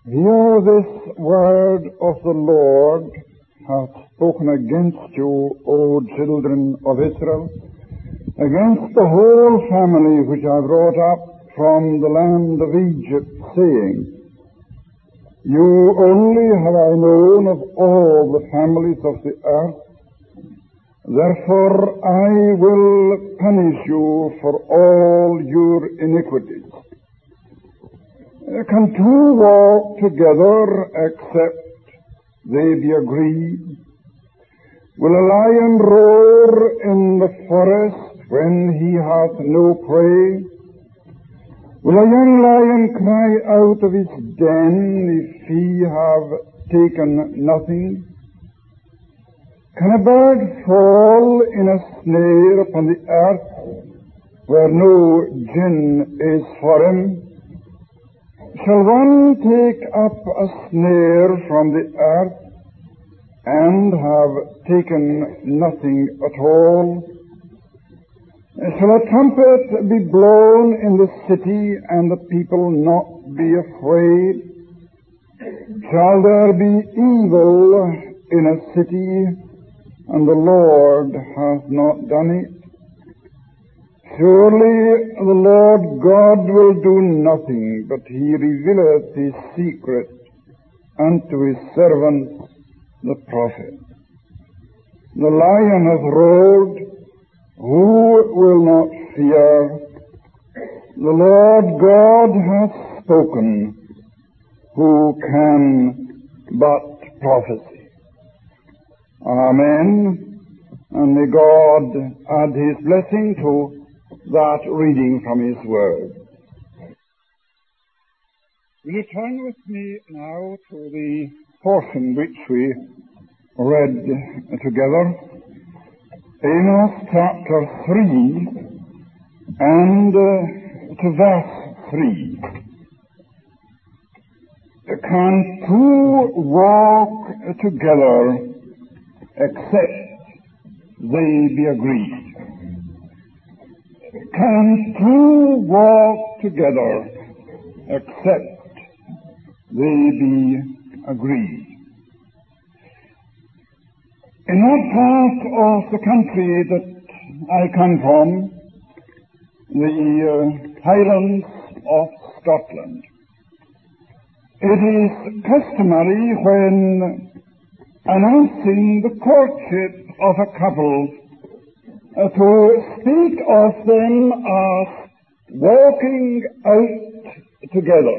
Hear this word of the Lord hath spoken against you, O children of Israel, against the whole family which I brought up from the land of Egypt, saying, You only have I known of all the families of the earth, therefore I will punish you for all your iniquities. Can two walk together except they be agreed? Will a lion roar in the forest when he hath no prey? Will a young lion cry out of his den if he have taken nothing? Can a bird fall in a snare upon the earth where no gin is for him? Shall one take up a snare from the earth and have taken nothing at all? Shall a trumpet be blown in the city and the people not be afraid? Shall there be evil in a city and the Lord hath not done it? Surely the Lord God will do nothing, but he revealeth his secret unto his servants the prophet. The lion hath roared, who will not fear? The Lord God hath spoken, who can but prophesy? Amen. And may God add his blessing to that reading from his word. Will you turn with me now to the portion which we read together? Amos chapter 3 and to verse 3. Can two walk together except they be agreed? Can two walk together except they be agreed? In that part of the country that I come from, the Highlands of Scotland, it is customary when announcing the courtship of a couple to speak of them as walking out together.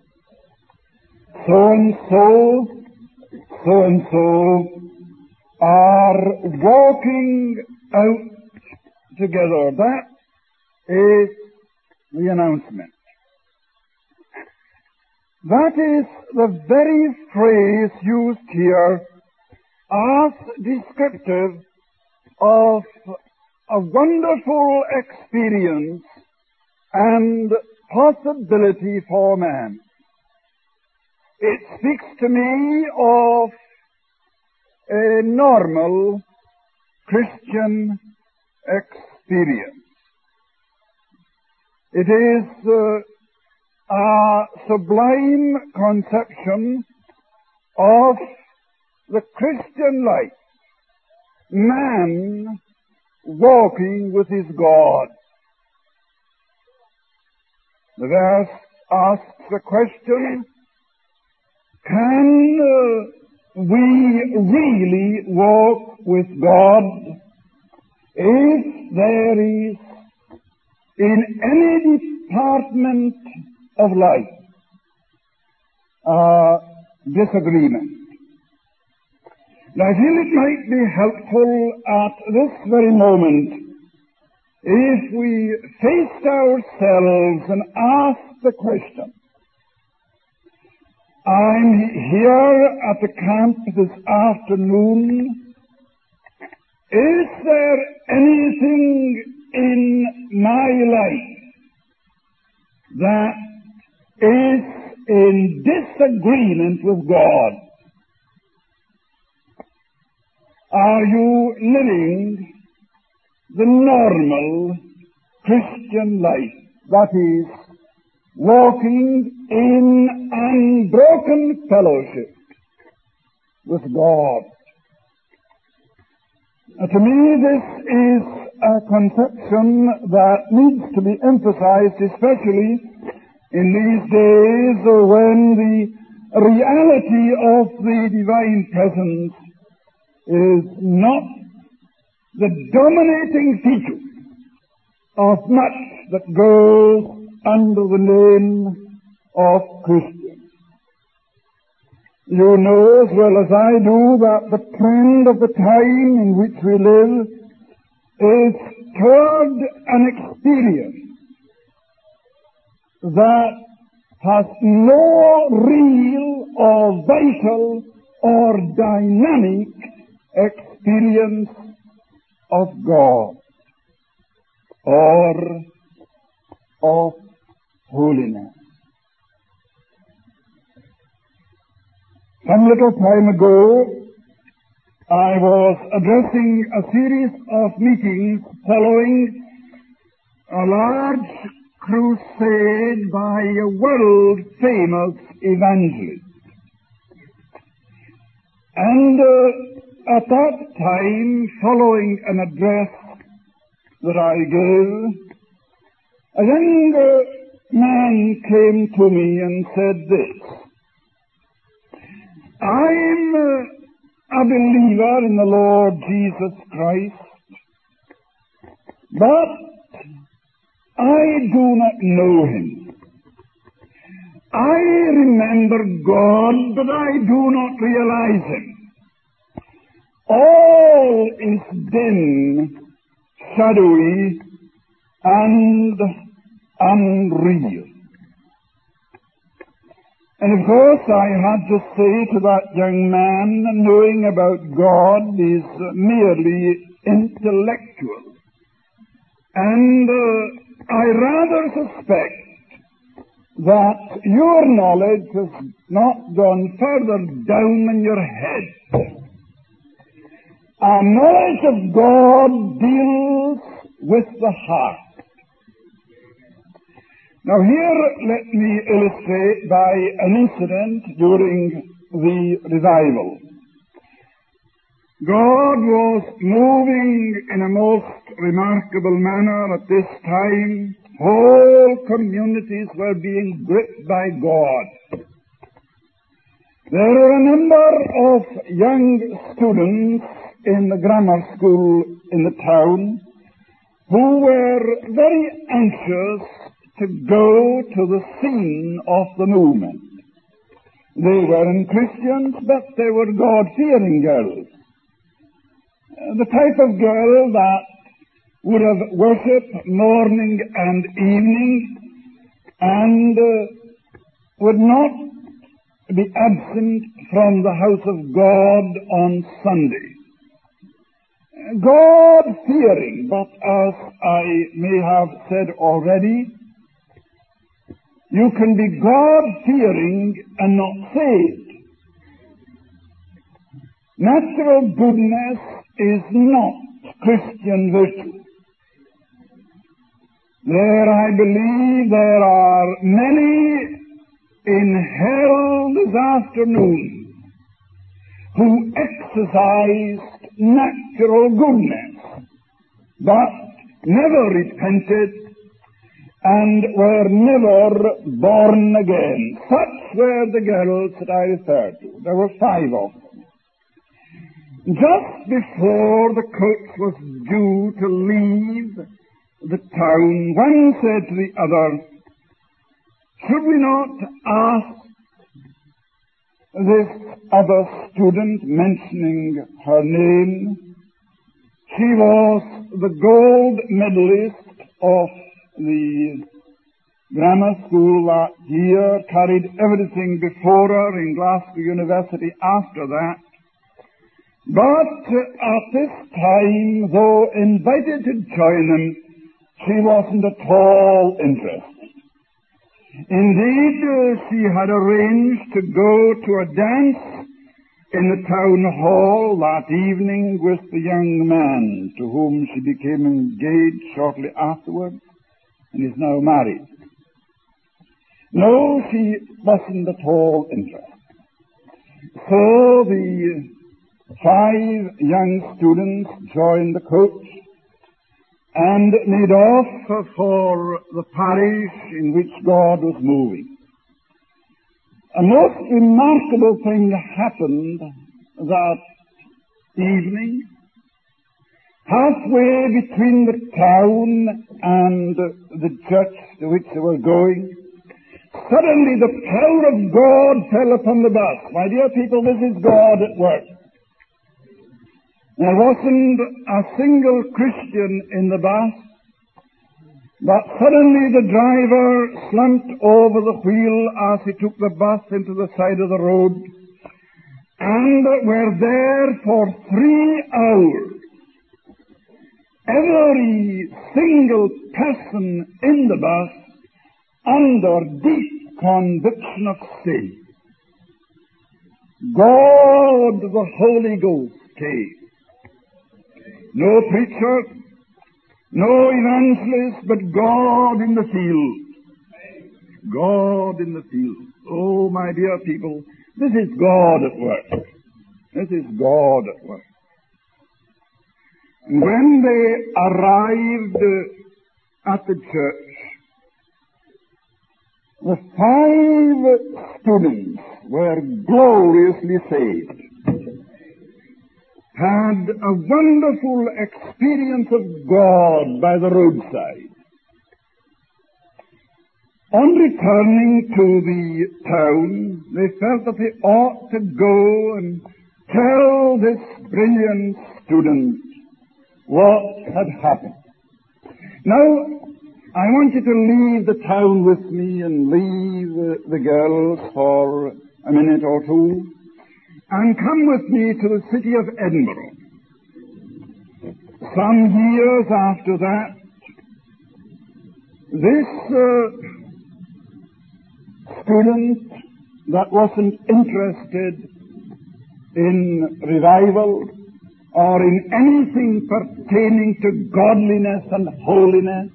So and so are walking out together. That is the announcement. That is the very phrase used here as descriptive of a wonderful experience and possibility for man. It speaks to me of a normal Christian experience. It is a sublime conception of the Christian life. Man walking with his God. The verse asks the question, can we really walk with God if there is in any department of life disagreement? Now, I feel it might be helpful at this very moment if we faced ourselves and asked the question. I'm here at the camp this afternoon. Is there anything in my life that is in disagreement with God? Are you living the normal Christian life? That is, walking in unbroken unbroken fellowship with God. To me, this is a conception that needs to be emphasized, especially in these days when the reality of the divine presence is not the dominating feature of much that goes under the name of Christian. You know as well as I do that the trend of the time in which we live is toward an experience that has no real or vital or dynamic experience of God or of holiness. Some little time ago, I was addressing a series of meetings following a large crusade by a world-famous evangelist. And at that time, following an address that I gave, a young man came to me and said this: I'm a believer in the Lord Jesus Christ, but I do not know Him. I remember God, but I do not realize Him. All is dim, shadowy, and unreal. And of course I had to say to that young man, knowing about God is merely intellectual. And I rather suspect that your knowledge has not gone further down than your head. Our knowledge of God deals with the heart. Now here let me illustrate by an incident during the revival. God was moving in a most remarkable manner at this time. Whole communities were being gripped by God. There were a number of young students in the grammar school in the town who were very anxious to go to the scene of the movement. They weren't Christians, but they were God-fearing girls. The type of girl that would have worshipped morning and evening and would not be absent from the house of God on Sunday. God-fearing, but as I may have said already, you can be God-fearing and not saved. Natural goodness is not Christian virtue. I believe there are many in hell this afternoon who exercised natural goodness, but never repented and were never born again. Such were the girls that I referred to. There were 5 of them. Just before the coach was due to leave the town, one said to the other, should we not ask this other student, mentioning her name? She was the gold medalist of the grammar school that year, carried everything before her in Glasgow University after that. But at this time, though invited to join them, she wasn't at all interested. Indeed, she had arranged to go to a dance in the town hall that evening with the young man to whom she became engaged shortly afterwards and is now married. No, she wasn't at all interested. So the 5 young students joined the coach and made off for the parish in which God was moving. A most remarkable thing happened that evening. Halfway between the town and the church to which they were going, suddenly the power of God fell upon the bus. My dear people, this is God at work. There wasn't a single Christian in the bus, but suddenly the driver slumped over the wheel as he took the bus into the side of the road, and were there for 3 hours. Every single person in the bus under deep conviction of sin. God, the Holy Ghost, came. No preacher, no evangelist, but God in the field. God in the field. Oh, my dear people, this is God at work. This is God at work. When they arrived at the church, the 5 students were gloriously saved, had a wonderful experience of God by the roadside. On returning to the town, they felt that they ought to go and tell this brilliant student what had happened. Now, I want you to leave the town with me and leave the girls for a minute or two and come with me to the city of Edinburgh. Some years after that, this student that wasn't interested in revival or in anything pertaining to godliness and holiness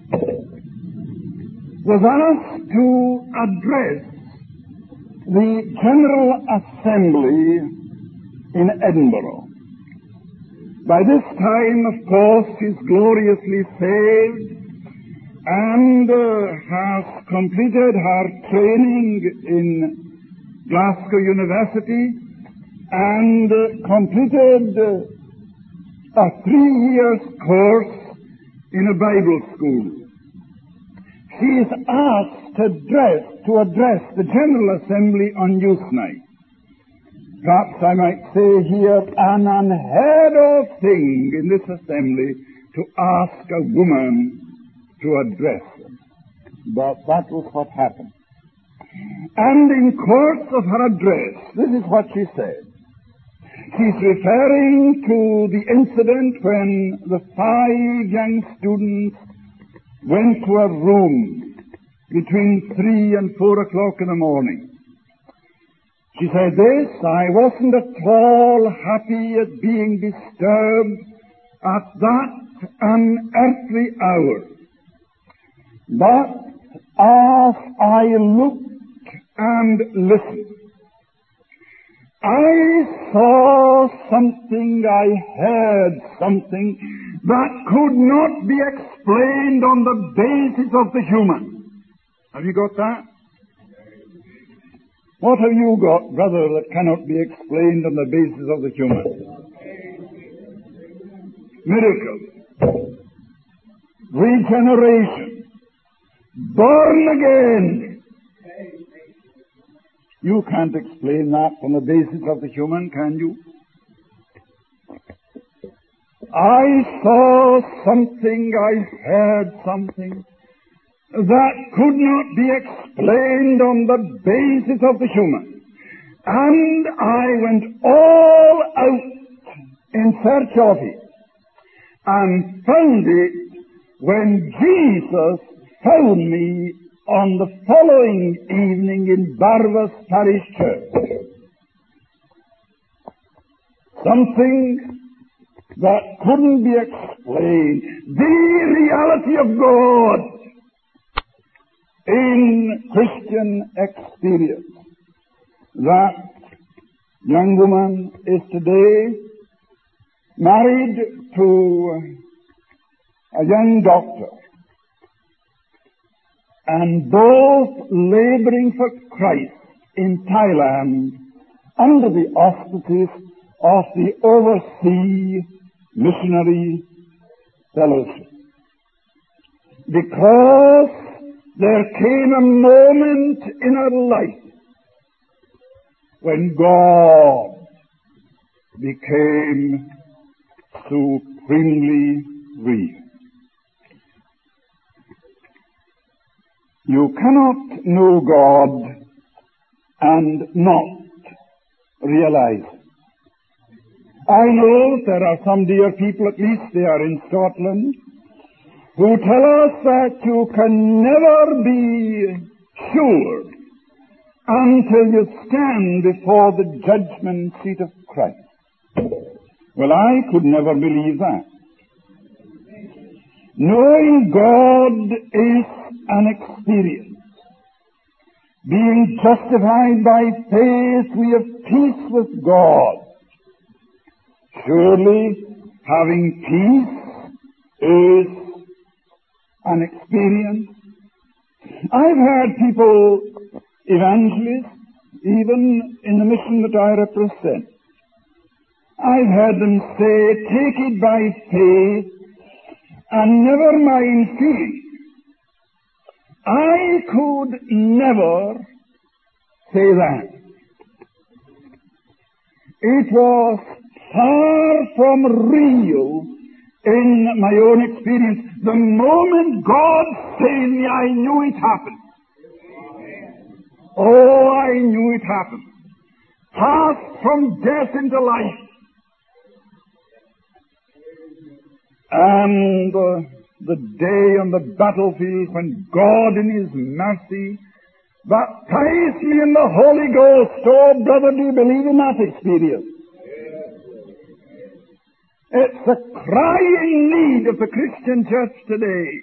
was asked to address the General Assembly in Edinburgh. By this time, of course, he's gloriously saved and has completed her training in Glasgow University and completed a 3-year course in a Bible school. She is asked to address the General Assembly on Youth Night. Perhaps I might say here, an unheard of thing in this assembly to ask a woman to address them. But that was what happened. And in course of her address, this is what she said. She's referring to the incident when the 5 young students went to a room between 3 and 4 o'clock in the morning. She said this, I wasn't at all happy at being disturbed at that unearthly hour. But as I looked and listened, I saw something, I heard something that could not be explained on the basis of the human. Have you got that? What have you got, brother, that cannot be explained on the basis of the human? Miracle. Regeneration. Born again. You can't explain that on the basis of the human, can you? I saw something, I heard something that could not be explained on the basis of the human. And I went all out in search of it and found it when Jesus found me on the following evening in Barvas Parish Church. Something that couldn't be explained. The reality of God in Christian experience. That young woman is today married to a young doctor, and both laboring for Christ in Thailand under the auspices of the Overseas Missionary Fellowship. Because there came a moment in her life when God became supremely real. You cannot know God and not realize it. I know there are some dear people, at least they are in Scotland, who tell us that you can never be sure until you stand before the judgment seat of Christ. Well, I could never believe that. Knowing God is an experience. Being justified by faith, we have peace with God. Surely, having peace is an experience. I've heard people, evangelists, even in the mission that I represent, I've heard them say, take it by faith and never mind feeling. I could never say that. It was far from real in my own experience. The moment God saved me, I knew it happened. Oh, I knew it happened. Passed from death into life. And the day on the battlefield when God in His mercy baptized me in the Holy Ghost. Oh, brother, do you believe in that experience? It's a crying need of the Christian church today.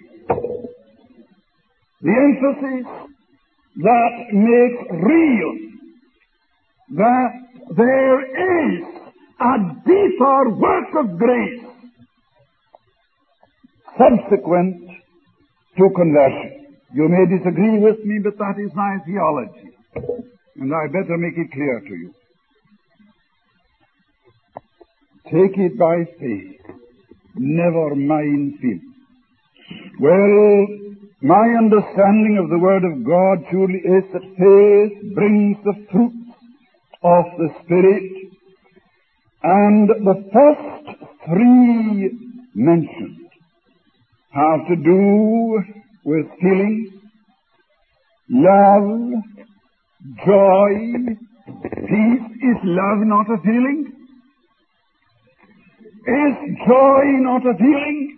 The emphasis that makes real that there is a deeper work of grace subsequent to conversion. You may disagree with me, but that is my theology, and I better make it clear to you. Take it by faith, never mind feeling. Well, my understanding of the Word of God surely is that faith brings the fruits of the Spirit, and the first three mentioned have to do with feelings, love, joy, peace. Is love not a feeling? Is joy not a feeling?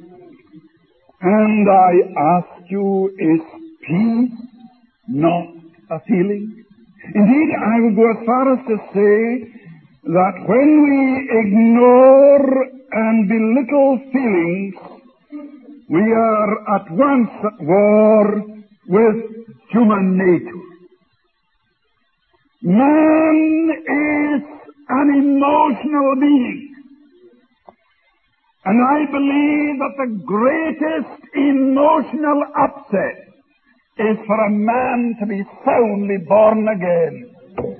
And I ask you, is peace not a feeling? Indeed, I would go as far as to say that when we ignore and belittle feelings, we are at once at war with human nature. Man is an emotional being. And I believe that the greatest emotional upset is for a man to be soundly born again.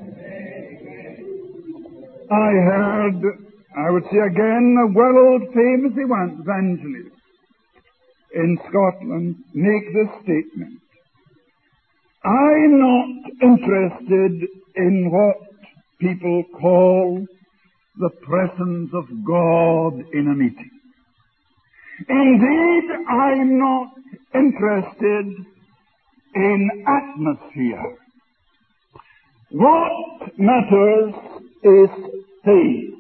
I would say again, a world-famous evangelist in Scotland make this statement. I'm not interested in what people call the presence of God in a meeting. Indeed, I'm not interested in atmosphere. What matters is faith.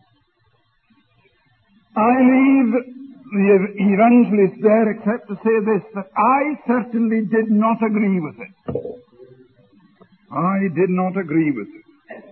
I leave the evangelist there except to say this, that I certainly did not agree with it. I did not agree with it.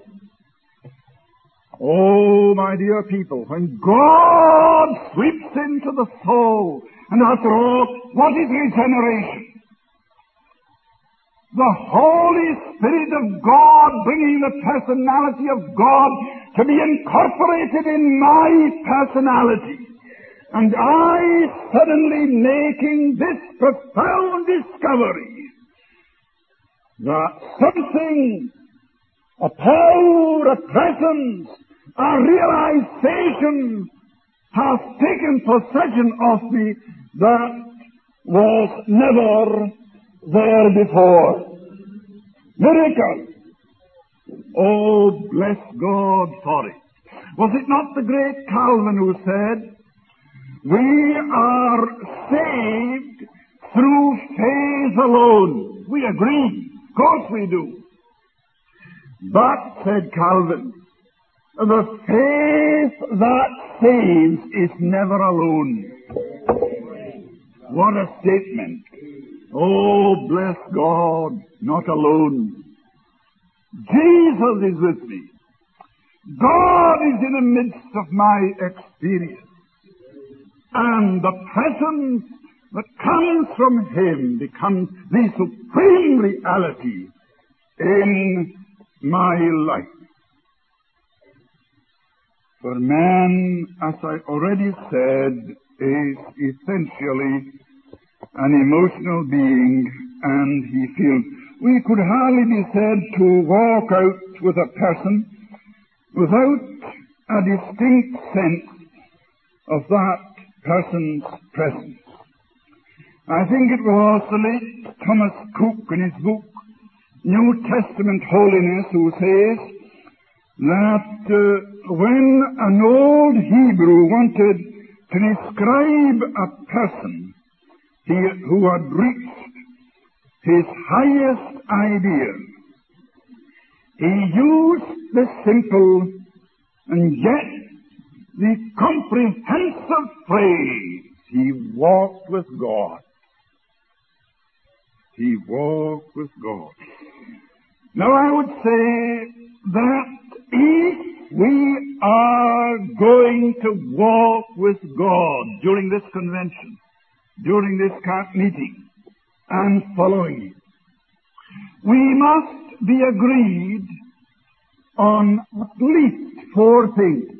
Oh, my dear people, when God sweeps into the soul, and after all, what is regeneration? the Holy Spirit of God bringing the personality of God to be incorporated in my personality. And I suddenly making this profound discovery that something, a power, a presence, a realization has taken possession of me that was never there before. Miracle. Oh, bless God for it. Was it not the great Calvin who said, we are saved through faith alone? We agree. Of course we do. But, said Calvin, the faith that saves is never alone. What a statement. Oh, bless God, not alone. Jesus is with me. God is in the midst of my experience. And the presence that comes from Him becomes the supreme reality in my life. For man, as I already said, is essentially an emotional being, and he feels. We could hardly be said to walk out with a person without a distinct sense of that person's presence. I think it was the late Thomas Cook in his book, New Testament Holiness, who says that when an old Hebrew wanted to describe a person who had reached his highest ideal, he used the simple and yet the comprehensive phrase, he walked with God. He walked with God. Now I would say that if we are going to walk with God during this convention, during this meeting, and following it, we must be agreed on at least 4 things.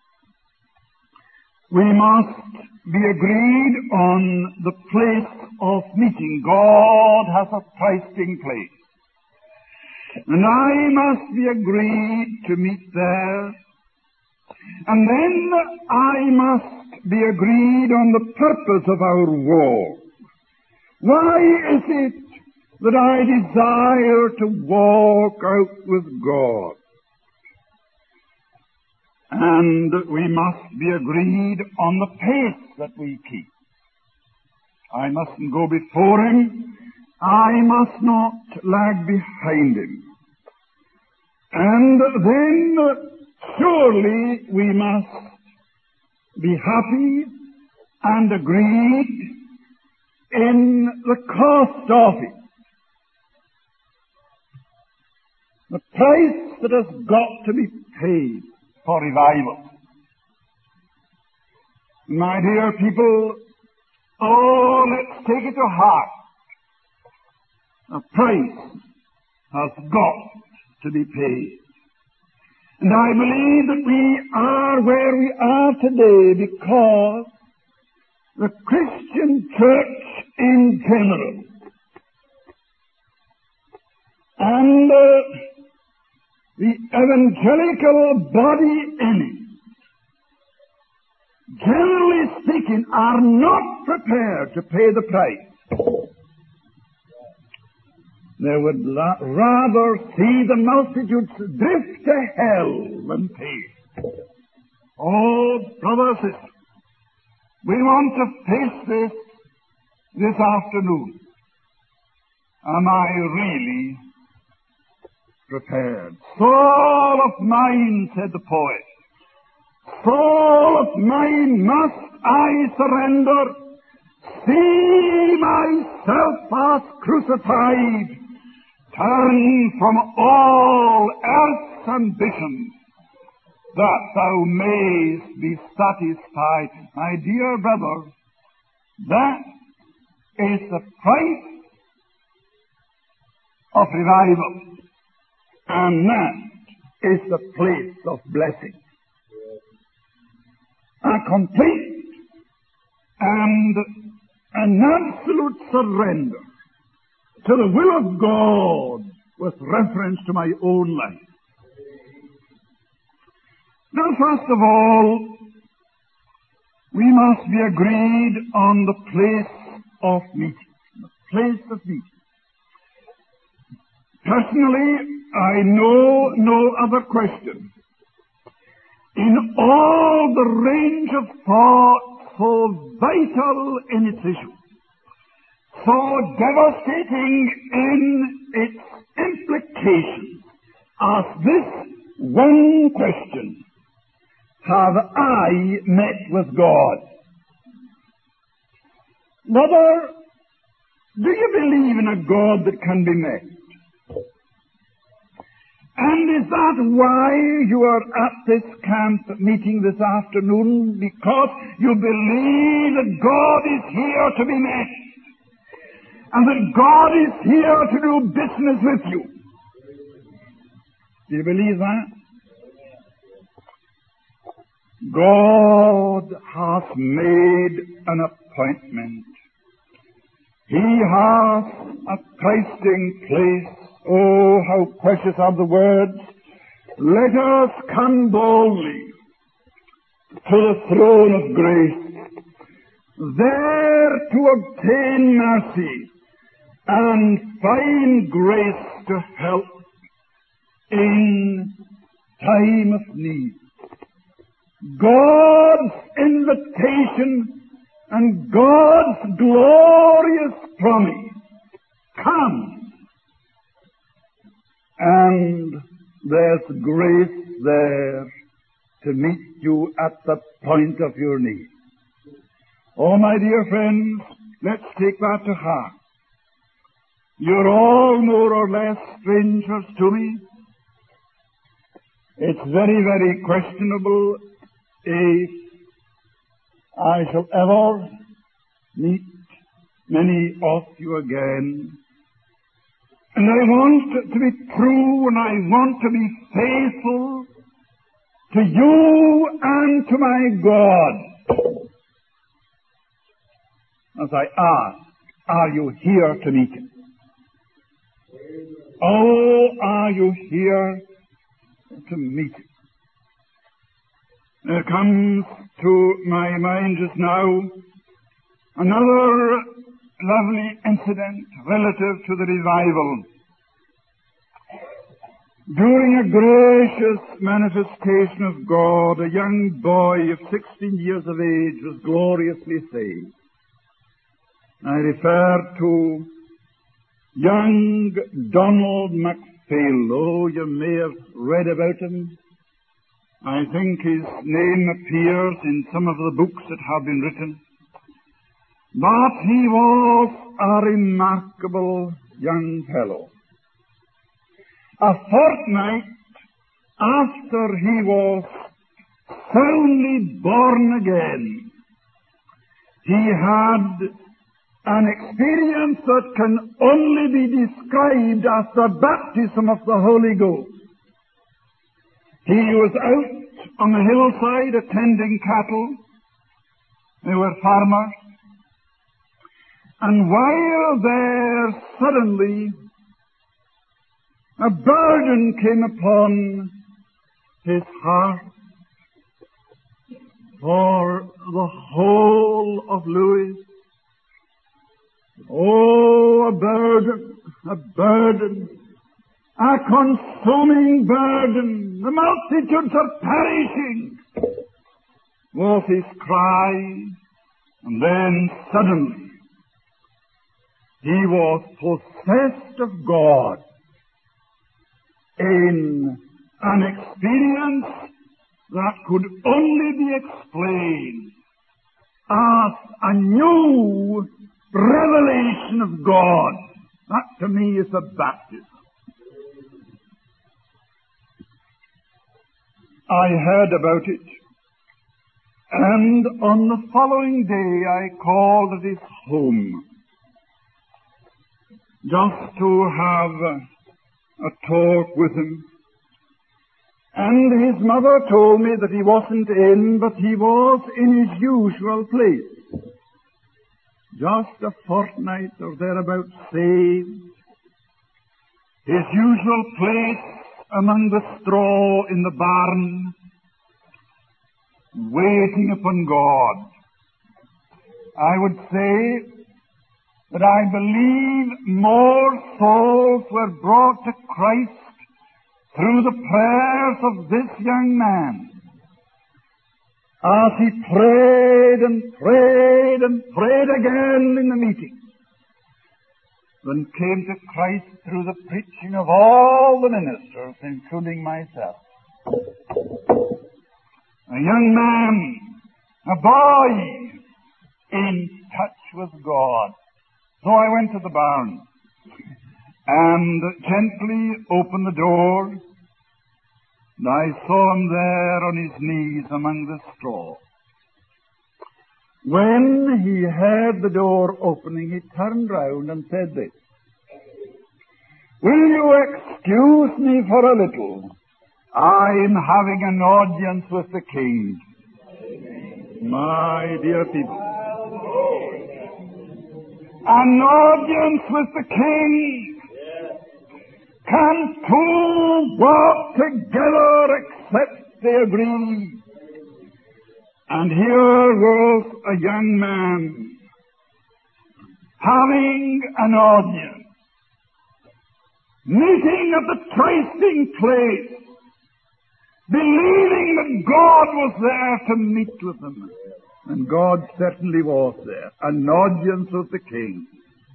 We must be agreed on the place of meeting. God has a trysting place. And I must be agreed to meet there. And then I must be agreed on the purpose of our walk. Why is it that I desire to walk out with God? And we must be agreed on the pace that we keep. I mustn't go before Him. I must not lag behind Him. And then surely we must be happy and agreed in the cost of it. The price that has got to be paid for revival. My dear people, oh, let's take it to heart. A price has got to be paid. And I believe that we are where we are today because the Christian church in general and the evangelical body in it, generally speaking, are not prepared to pay the price. They would rather see the multitudes drift to hell than pay. Oh, brother, sister, we want to face this afternoon. Am I really prepared? Soul of mine, said the poet, soul of mine, must I surrender? See myself as crucified, turn from all earth's ambitions, that thou mayest be satisfied. My dear brother, that is the price of revival. And that is the place of blessing. A complete and an absolute surrender to the will of God with reference to my own life. Now, first of all, we must be agreed on the place of meeting. The place of meeting. Personally, I know no other question in all the range of thought so vital in its issue, so devastating in its implications, as this one question: have I met with God? Brother, do you believe in a God that can be met? And is that why you are at this camp meeting this afternoon? Because you believe that God is here to be met, and that God is here to do business with you. Do you believe that? God has made an appointment. He has a trysting place. Oh, how precious are the words. Let us come boldly to the throne of grace, there to obtain mercy and find grace to help in time of need. God's invitation and God's glorious promise: come. And there's grace there to meet you at the point of your need. Oh, my dear friends, let's take that to heart. You're all more or less strangers to me. It's very, very questionable if I shall ever meet many of you again. And I want to be true, and I want to be faithful to you and to my God. As I ask, are you here to meet Him? Oh, are you here to meet Him? There comes to my mind just now another lovely incident relative to the revival. During a gracious manifestation of God, a young boy of 16 years of age was gloriously saved. I refer to young Donald McPhail. Oh, you may have read about him. I think his name appears in some of the books that have been written. But he was a remarkable young fellow. A fortnight after he was soundly born again, he had an experience that can only be described as the baptism of the Holy Ghost. He was out on the hillside attending cattle. They were farmers. And while there, suddenly a burden came upon his heart for the whole of Lewis. Oh, a burden, a consuming burden. The multitudes are perishing, was his cry. And then suddenly he was possessed of God in an experience that could only be explained as a new revelation of God. That to me is a baptism. I heard about it, and on the following day I called at his home. just to have a talk with him. And his mother told me that he wasn't in, but he was in his usual place. Just a fortnight or thereabouts saved. His usual place among the straw in the barn, waiting upon God. I would say that I believe more souls were brought to Christ through the prayers of this young man, as he prayed and prayed and prayed again in the meeting, than came to Christ through the preaching of all the ministers, including myself. A young man, a boy, in touch with God. So I went to the barn and gently opened the door, and I saw him there on his knees among the straw. When he heard the door opening, he turned round and said this: "Will you excuse me for a little? I'm having an audience with the King." My dear people, an audience with the King. Can two walk together except they agree? And here was a young man having an audience, meeting at the trysting place, believing that God was there to meet with them. And God certainly was there, an audience with the King.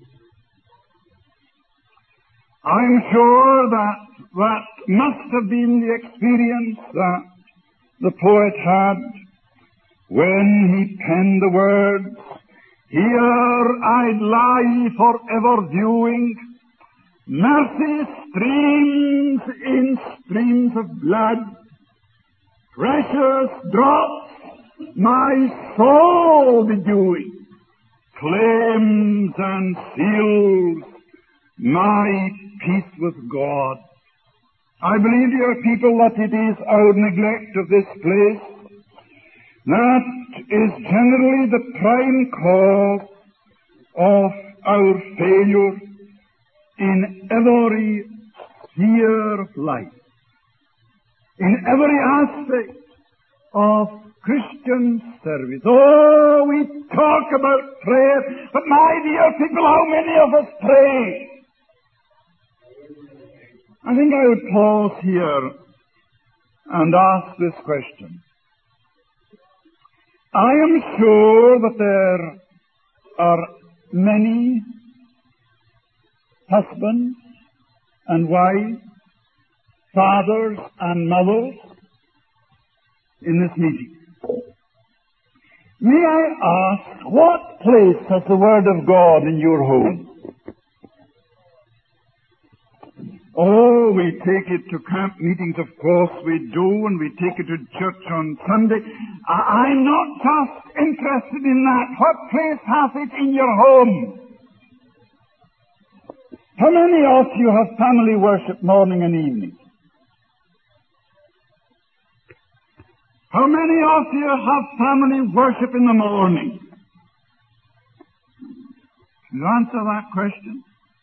I'm sure that must have been the experience that the poet had when he penned the words, "Here I'd lie forever viewing, mercy streams in streams of blood, precious drops my soul bedewing, claims and seals my peace with God." I believe, dear people, that it is our neglect of this place that is generally the prime cause of our failure in every sphere of life, in every aspect of Christian service. Oh, we talk about prayer, but my dear people, how many of us pray? I think I would pause here and ask this question. I am sure that there are many husbands and wives, fathers and mothers in this meeting. May I ask, what place has the Word of God in your home? Oh, we take it to camp meetings, of course we do, and we take it to church on Sunday. I'm not just interested in that. What place has it in your home? How many of you have family worship morning and evening? How many of you have family worship in the morning? Can you answer that question?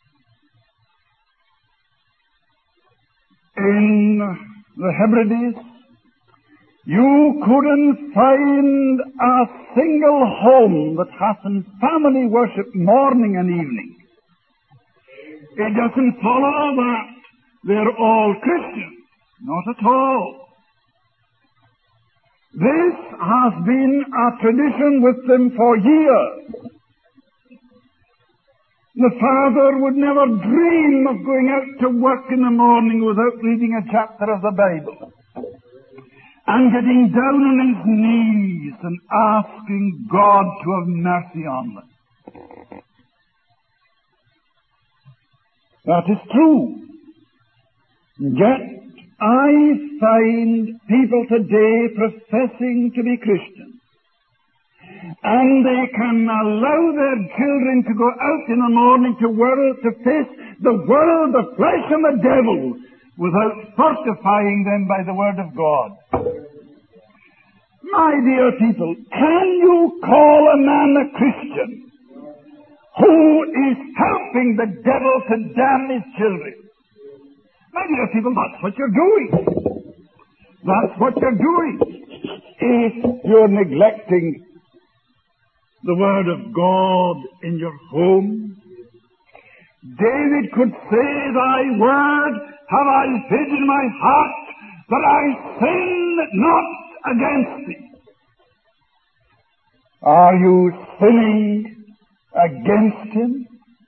In the Hebrides, you couldn't find a single home that hasn't family worship morning and evening. It doesn't follow that they're all Christians. Not at all. This has been a tradition with them for years. The father would never dream of going out to work in the morning without reading a chapter of the Bible and getting down on his knees and asking God to have mercy on them. That is true. Yet I find people today professing to be Christians and they can allow their children to go out in the morning to face the world, the flesh, and the devil without fortifying them by the Word of God. My dear people, can you call a man a Christian who is helping the devil to damn his children? My dear people, that's what you're doing. That's what you're doing. If you're neglecting the Word of God in your home, David could say, Thy Word have I hid in my heart, that I sin not against Thee. Are you sinning against Him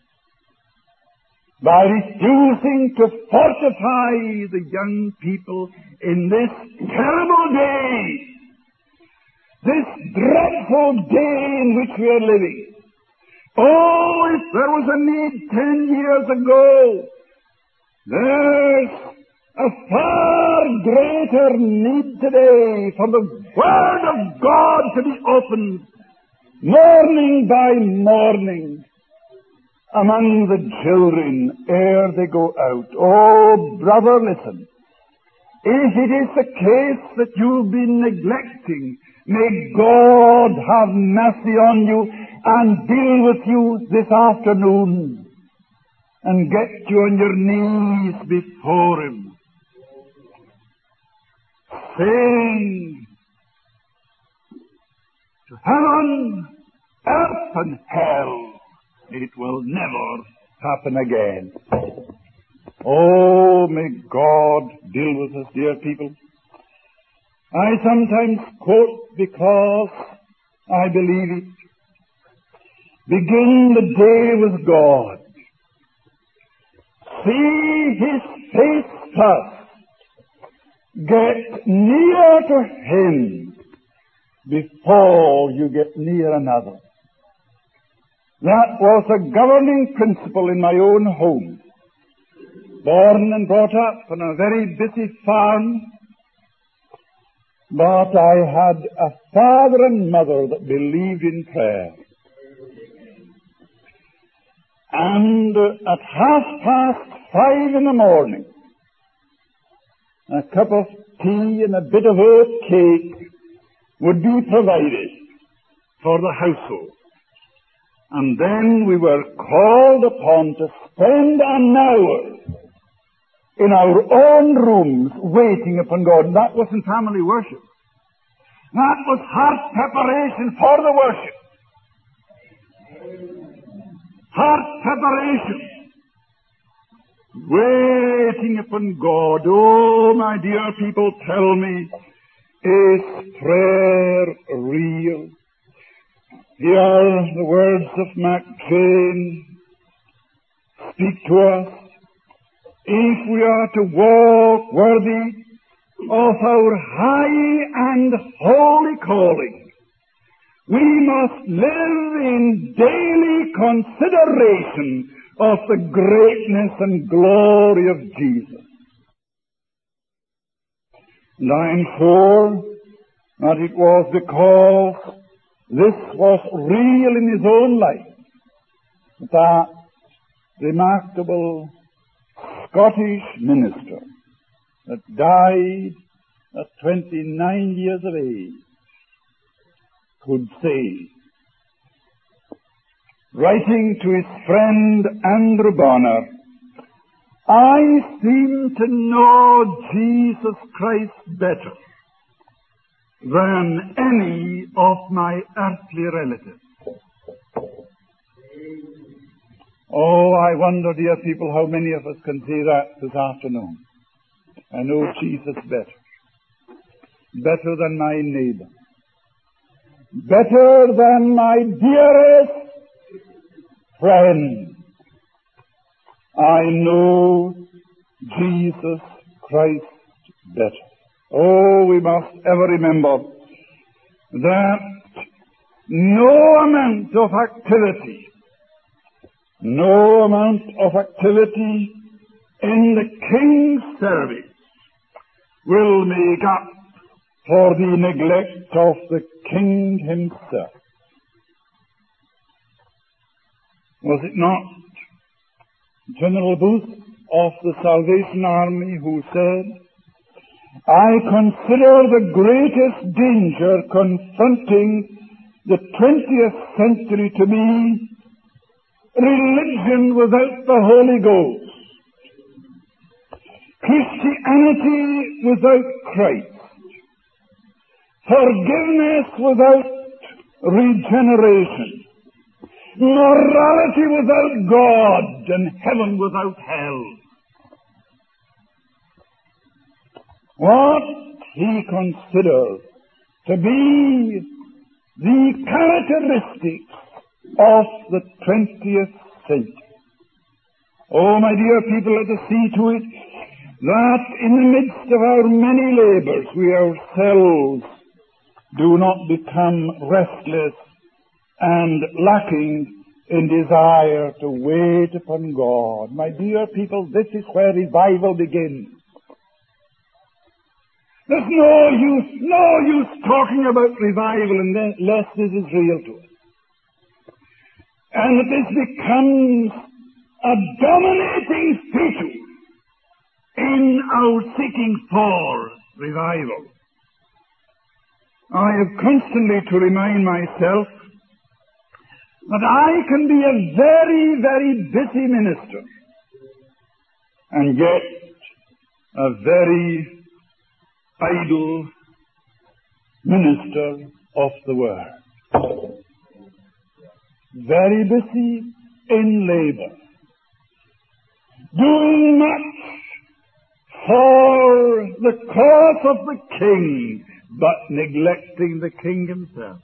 by refusing to fortify the young people in this terrible day, this dreadful day in which we are living? Oh, if there was a need 10 years ago, there's a far greater need today for the Word of God to be opened morning by morning among the children ere they go out. Oh, brother, listen. If it is the case that you've been neglecting, may God have mercy on you and deal with you this afternoon and get you on your knees before Him, saying, to heaven, earth, and hell, it will never happen again. Oh, may God deal with us, dear people. I sometimes quote because I believe it. Begin the day with God. See His face first. Get near to Him before you get near another. That was a governing principle in my own home. Born and brought up on a very busy farm, but I had a father and mother that believed in prayer. And at 5:30 in the morning, a cup of tea and a bit of oat cake would be provided for the household. And then we were called upon to spend an hour in our own rooms waiting upon God. And that wasn't family worship. That was heart preparation for the worship. Heart preparation. Waiting upon God. Oh, my dear people, tell me, is prayer real? Here are the words of Mark Twain. Speak to us. If we are to walk worthy of our high and holy calling, we must live in daily consideration of the greatness and glory of Jesus. And I am sure that it was because this was real in his own life that remarkable Scottish minister that died at 29 years of age could say, writing to his friend Andrew Bonner, I seem to know Jesus Christ better than any of my earthly relatives. Oh, I wonder, dear people, how many of us can say that this afternoon. I know Jesus better than my neighbor, better than my dearest friend. I know Jesus Christ better. Oh, we must ever remember that no amount of activity in the King's service will make up for the neglect of the King himself. Was it not General Booth of the Salvation Army who said, "I consider the greatest danger confronting the 20th century to be religion without the Holy Ghost, Christianity without Christ, forgiveness without regeneration, morality without God, and heaven without hell." What he considered to be the characteristics of the 20th century. Oh, my dear people, let us see to it that in the midst of our many labors we ourselves do not become restless and lacking in desire to wait upon God. My dear people, this is where revival begins. There's no use talking about revival unless this is real to us. And that this becomes a dominating feature in our seeking for revival. I have constantly to remind myself that I can be a very, very busy minister and yet a very idle minister of the Word. Very busy in labor, doing much for the cause of the King, but neglecting the King himself.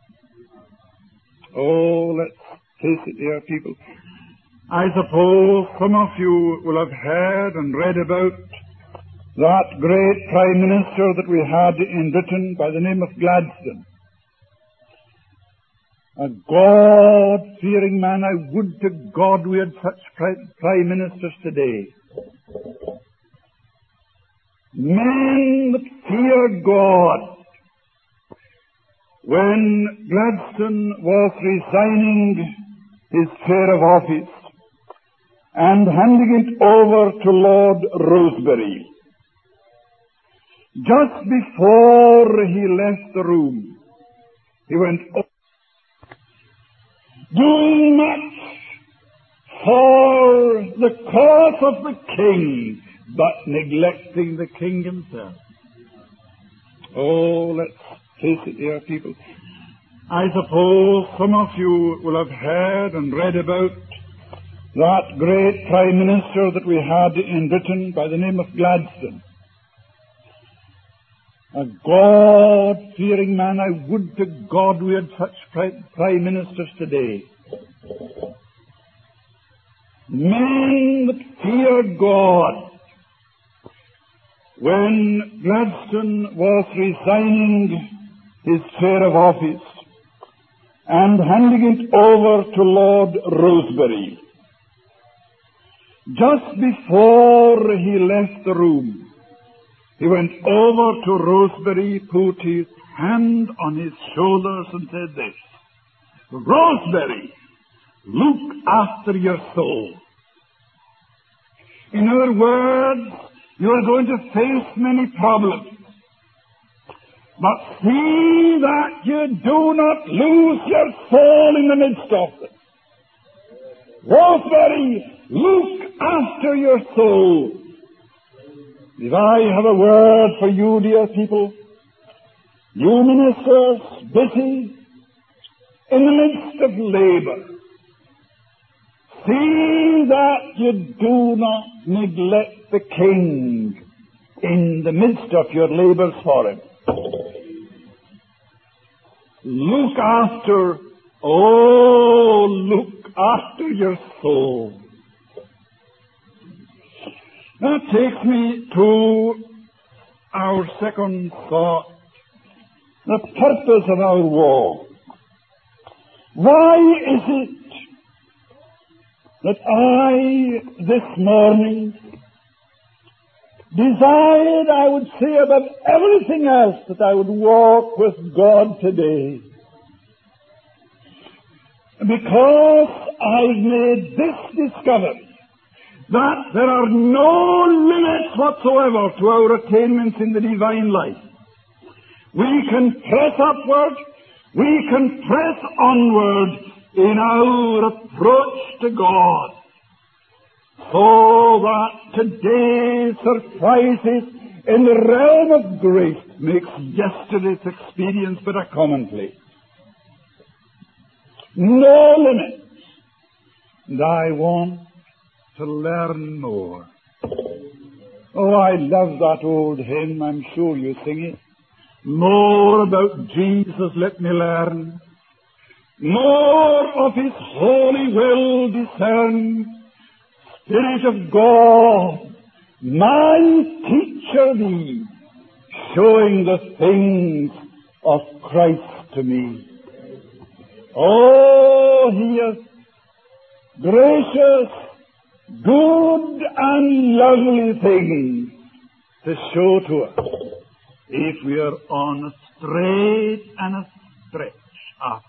Oh, let's face it, dear people. I suppose some of you will have heard and read about that great Prime Minister that we had in Britain by the name of Gladstone. A God-fearing man. I would to God we had such Prime Ministers today. Men that fear God. When Gladstone was resigning his chair of office and handing it over to Lord Rosebery, just before he left the room, he went doing much for the cause of the King, but neglecting the King himself. Oh, let's face it, dear people. I suppose some of you will have heard and read about that great Prime Minister that we had in Britain by the name of Gladstone. A God-fearing man. I would to God we had such Prime Ministers today. Men that fear God. When Gladstone was resigning his chair of office and handing it over to Lord Rosebery, just before he left the room, he went over to Rosebery, put his hand on his shoulders and said this, "Rosebery, look after your soul." In other words, you are going to face many problems, but see that you do not lose your soul in the midst of them. Rosebery, look after your soul. If I have a word for you, dear people, you ministers busy in the midst of labor, see that you do not neglect the King in the midst of your labors for him. Look after your soul. That takes me to our second thought, the purpose of our walk. Why is it that I, this morning, desired, I would say above everything else, that I would walk with God today? because I've made this discovery, that there are no limits whatsoever to our attainments in the divine life. We can press upward, we can press onward in our approach to God, so that today's surprises in the realm of grace makes yesterday's experience but a commonplace. No limits. And I want to learn more. Oh, I love that old hymn. I'm sure you sing it. More about Jesus let me learn. More of His holy will discern. Spirit of God, my teacher Thee, showing the things of Christ to me. Oh, He is gracious, good and lovely things to show to us if we are on a straight and a stretch up.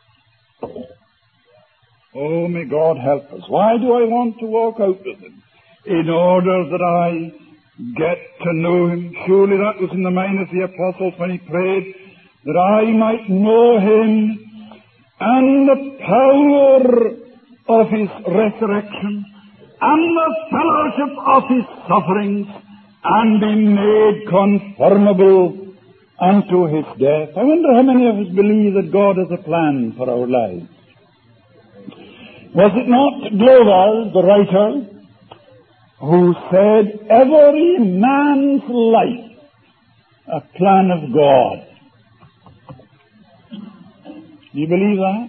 Oh, may God help us. Why do I want to walk out with Him? In order that I get to know Him. Surely that was in the mind of the apostles when he prayed that I might know Him and the power of His resurrection and the fellowship of His sufferings, and be made conformable unto His death. I wonder how many of us believe that God has a plan for our lives. Was it not Glover, the writer, who said, every man's life a plan of God? Do you believe that?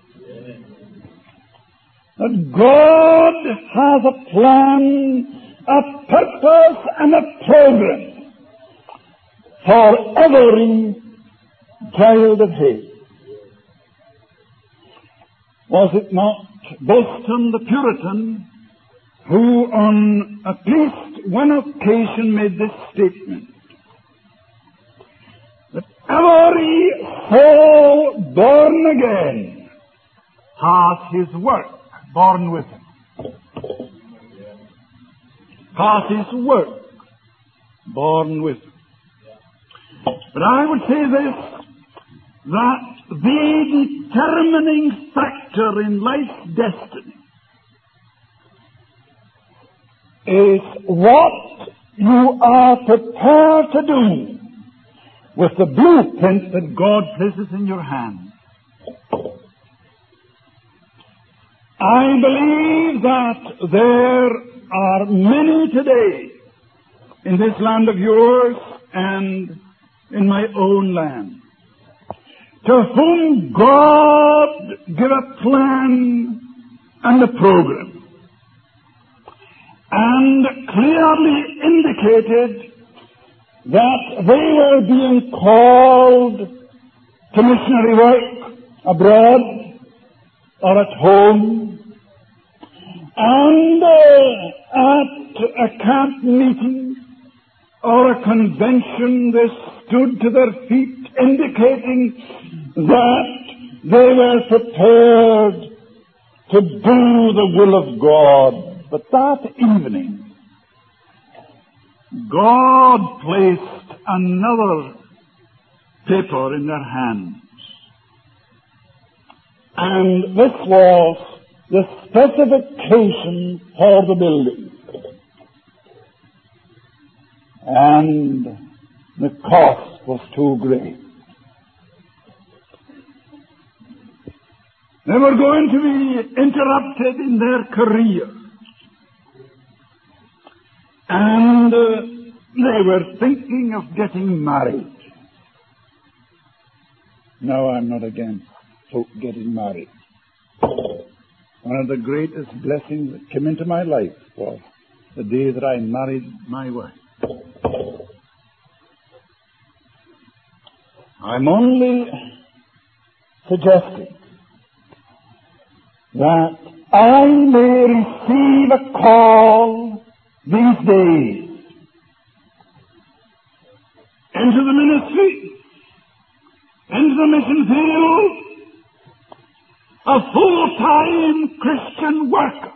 That God has a plan, a purpose, and a program for every child of His. Was it not Boston the Puritan who on at least one occasion made this statement, that every soul born again has his work born with him. Has his work born with him. But I would say this, that the determining factor in life's destiny is what you are prepared to do with the blueprint that God places in your hand. I believe that there are many today in this land of yours and in my own land to whom God gave a plan and a program, and clearly indicated that they were being called to missionary work abroad or at home, and at a camp meeting or a convention they stood to their feet, indicating that they were prepared to do the will of God. But that evening, God placed another paper in their hands. And this was the specification for the building. And the cost was too great. They were going to be interrupted in their career. And they were thinking of getting married. No, I'm not against folk getting married. One of the greatest blessings that came into my life was the day that I married my wife. I'm only suggesting that I may receive a call these days into the ministry, into the mission field, a full-time Christian worker.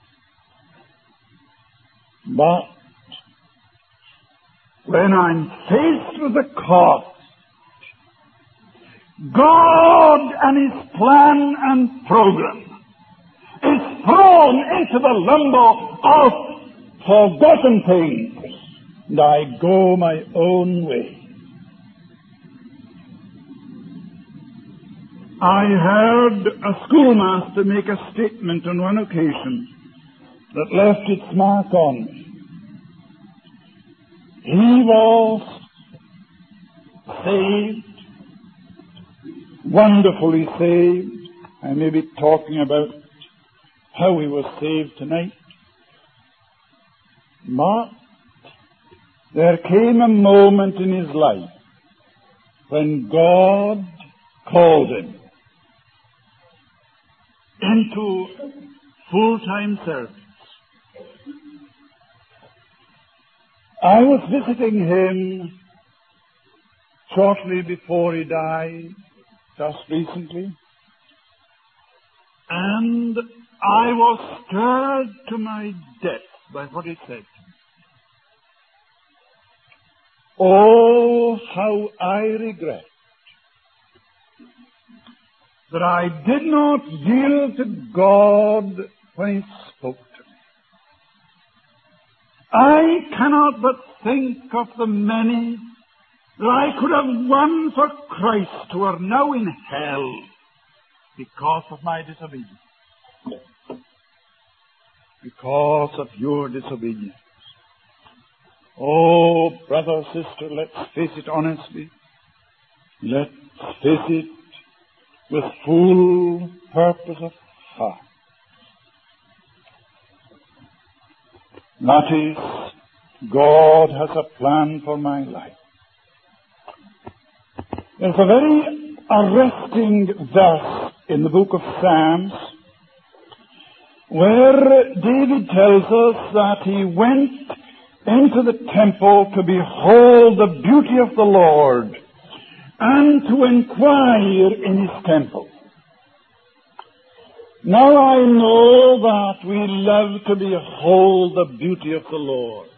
But when I'm faced with the cost, God and His plan and program is thrown into the limbo of forgotten things, and I go my own way. I heard a schoolmaster make a statement on one occasion that left its mark on me. He was saved, wonderfully saved. I may be talking about how he was saved tonight. But there came a moment in his life when God called him into full-time service. I was visiting him shortly before he died, just recently, and I was stirred to my depths by what he said. Oh, how I regret that I did not yield to God when He spoke to me. I cannot but think of the many that I could have won for Christ who are now in hell because of my disobedience. Because of your disobedience. Oh, brother, sister, let's face it honestly. Let's face it with full purpose of heart. That is, God has a plan for my life. There's a very arresting verse in the book of Psalms where David tells us that he went into the temple to behold the beauty of the Lord and to inquire in His temple. Now I know that we love to behold the beauty of the Lord.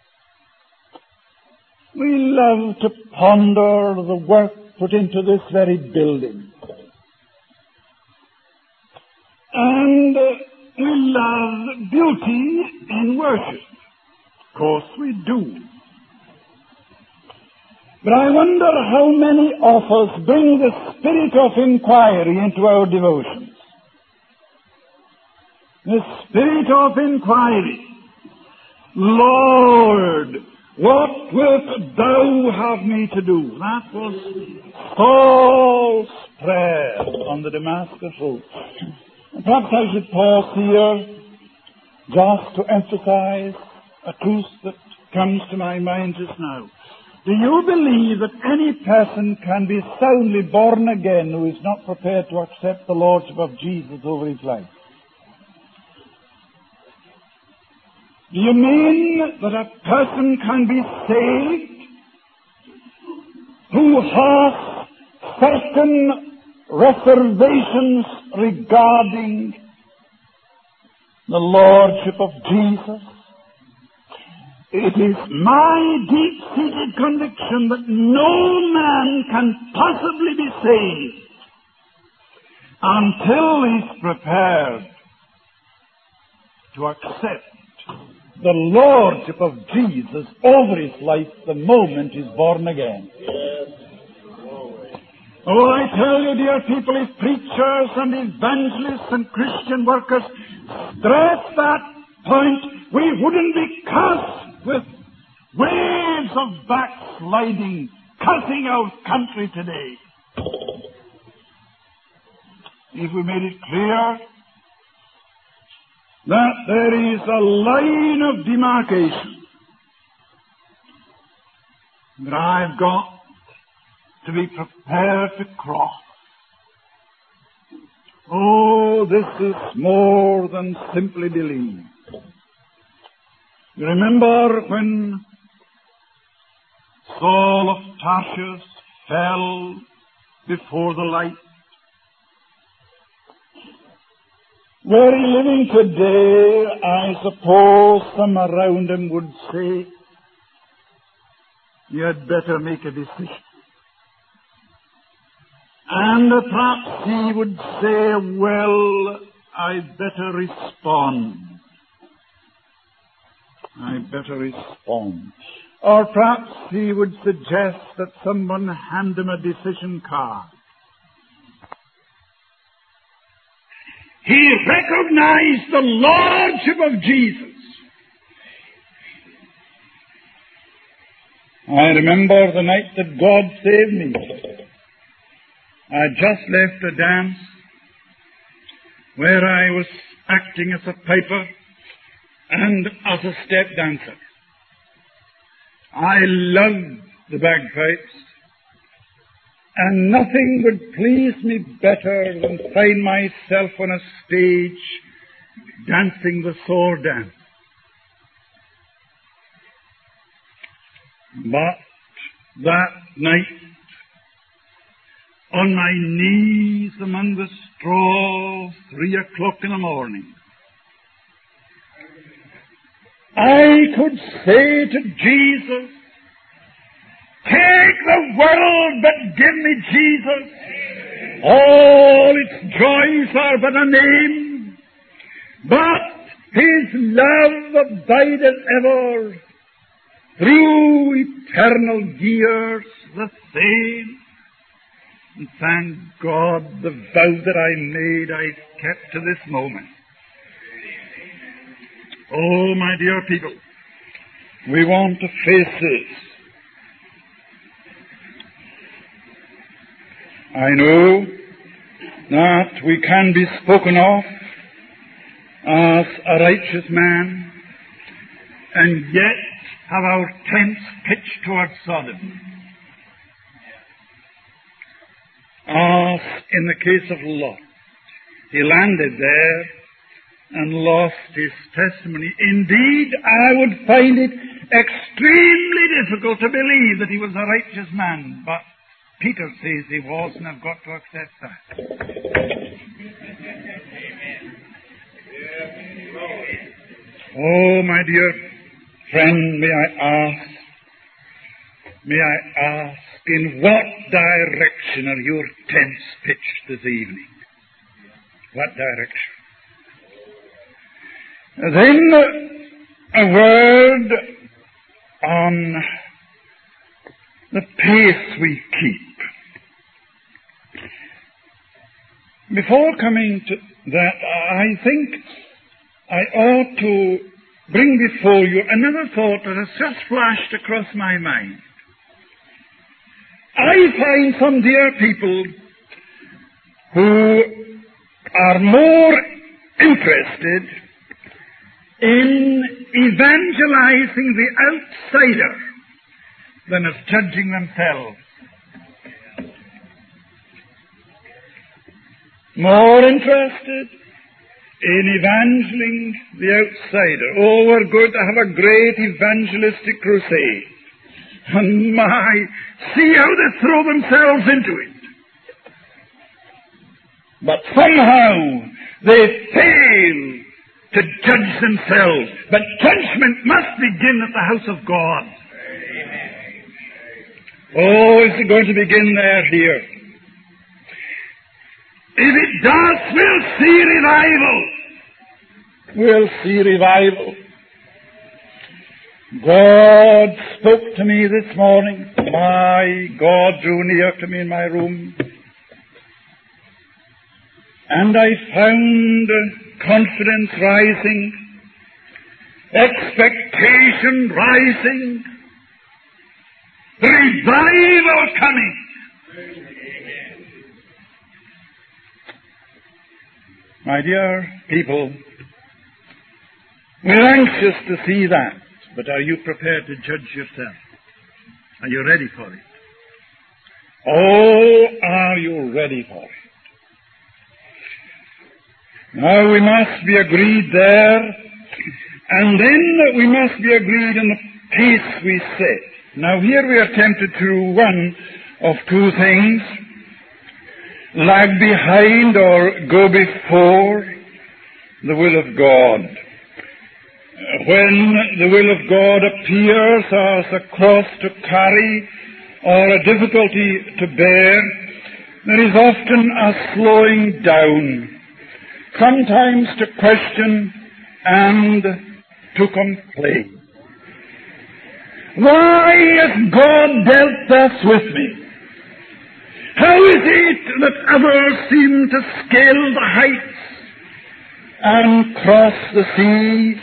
We love to ponder the work put into this very building. And we love beauty in worship. Of course we do. But I wonder how many of us bring the spirit of inquiry into our devotions. The spirit of inquiry. Lord, what wilt thou have me to do? That was Saul's prayer on the Damascus road. Perhaps I should pause here just to emphasize a truth that comes to my mind just now. Do you believe that any person can be soundly born again who is not prepared to accept the Lordship of Jesus over his life? Do you mean that a person can be saved who has certain reservations regarding the Lordship of Jesus? It is my deep-seated conviction that no man can possibly be saved until he's prepared to accept the Lordship of Jesus over his life the moment he's born again. Oh, I tell you, dear people, if preachers and evangelists and Christian workers stress that point, we wouldn't be cursed with waves of backsliding, cussing out country today. If we made it clear that there is a line of demarcation that I've got to be prepared to cross. Oh, this is more than simply believe. You remember when Saul of Tarsus fell before the light? Were he living today, I suppose some around him would say, you had better make a decision. And perhaps he would say, well, I'd better respond. I'd better respond. Or perhaps he would suggest that someone hand him a decision card. He recognized the lordship of Jesus. I remember the night that God saved me. I just left a dance where I was acting as a piper and as a step dancer. I loved the bagpipes, and nothing would please me better than find myself on a stage dancing the sword dance. But that night, on my knees among the straw, 3 o'clock in the morning, I could say to Jesus, take the world, but give me Jesus. All its joys are but a name, but His love abideth ever, through eternal years the same. And thank God the vow that I made I've kept to this moment. Oh, my dear people, we want to face this. I know that we can be spoken of as a righteous man and yet have our tents pitched towards Sodom. As in the case of Lot, he landed there and lost his testimony. Indeed, I would find it extremely difficult to believe that he was a righteous man, but Peter says he was, and I've got to accept that. Oh, my dear friend, may I ask, in what direction are your tents pitched this evening? What direction? Then a word on the pace we keep. Before coming to that, I think I ought to bring before you another thought that has just flashed across my mind. I find some dear people who are more interested in evangelizing the outsider than as judging themselves. More interested in evangeling the outsider. Oh, we're going to have a great evangelistic crusade. And see how they throw themselves into it. But somehow they fail to judge themselves. But judgment must begin at the house of God. Oh, is it going to begin there, here? If it does, we'll see revival. We'll see revival. God spoke to me this morning. My God drew near to me in my room. And I found confidence rising, expectation rising, revival coming. My dear people, we're anxious to see that, but are you prepared to judge yourself? Are you ready for it? Oh, are you ready for it? Now we must be agreed there, and then we must be agreed in the pace we set. Now here we are tempted to do one of two things: lag behind or go before. the will of God. When the will of God appears as a cross to carry or a difficulty to bear, there is often a slowing down, sometimes to question and to complain. Why has God dealt thus with me? How is it that others seem to scale the heights and cross the seas?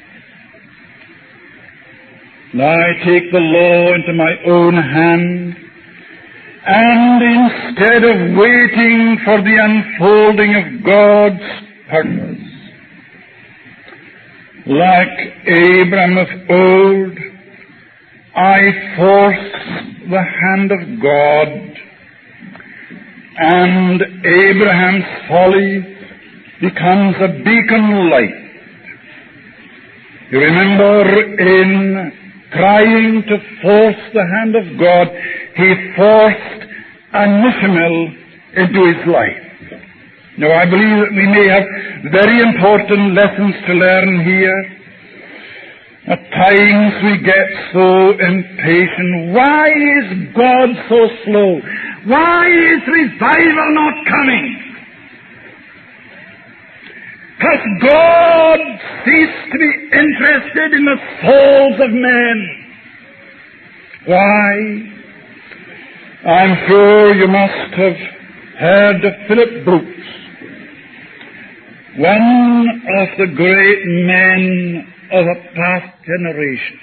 I take the law into my own hand, and instead of waiting for the unfolding of God's purpose, like Abraham of old, I force the hand of God, and Abraham's folly becomes a beacon light. You remember in trying to force the hand of God, he forced an Ishmael into his life. Now, I believe that we may have very important lessons to learn here. At times we get so impatient. Why is God so slow? Why is revival not coming? Has God ceased to be interested in the souls of men? Why? I'm sure you must have heard of Philip Brooks, one of the great men of a past generation.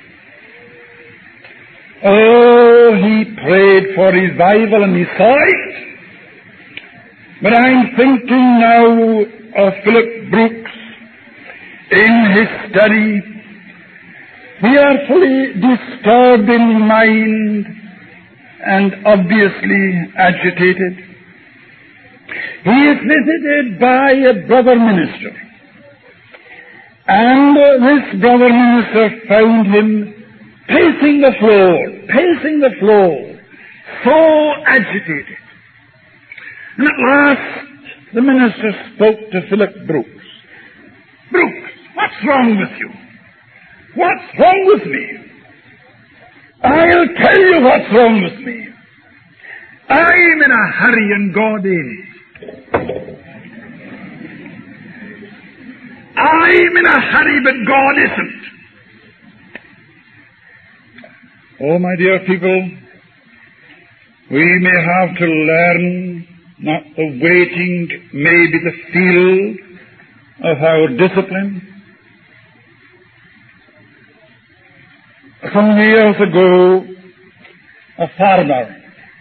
Oh, he prayed for revival and he saw it. But I'm thinking now of Philip Brooks in his study, fearfully disturbed in mind and obviously agitated. He is visited by a brother minister, and this brother minister found him pacing the floor, so agitated. And at last the minister spoke to Philip Brooks. Brooks, what's wrong with you? What's wrong with me? I'll tell you what's wrong with me. I'm in a hurry and God is. I'm in a hurry but God isn't. Oh, my dear people, we may have to learn not the waiting may be the field of our discipline. Some years ago, a farmer